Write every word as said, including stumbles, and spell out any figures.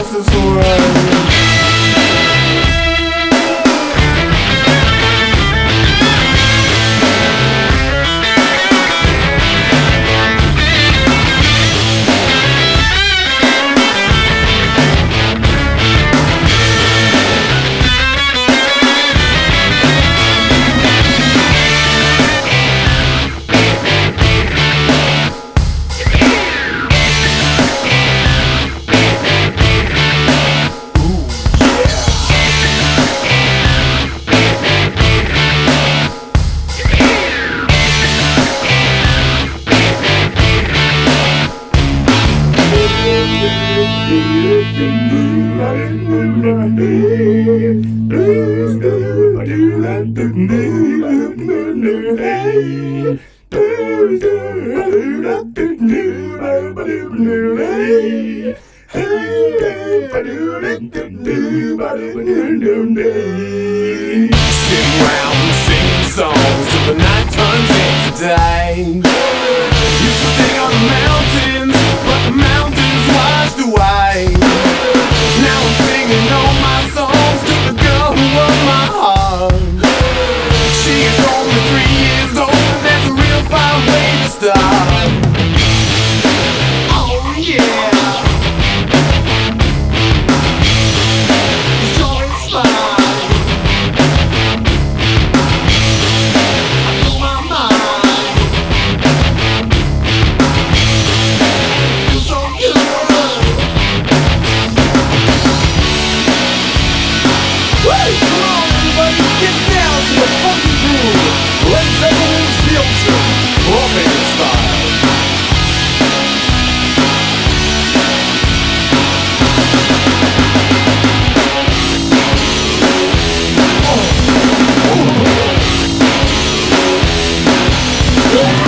this way. Sitting round singing songs till the night turns into day. Used to sing on the mountains, but the mountains washed away. Now I'm singing all my songs to the girl who won my heart. She is only three years old, and that's a real fine way to start. Oh yeah. Yeah.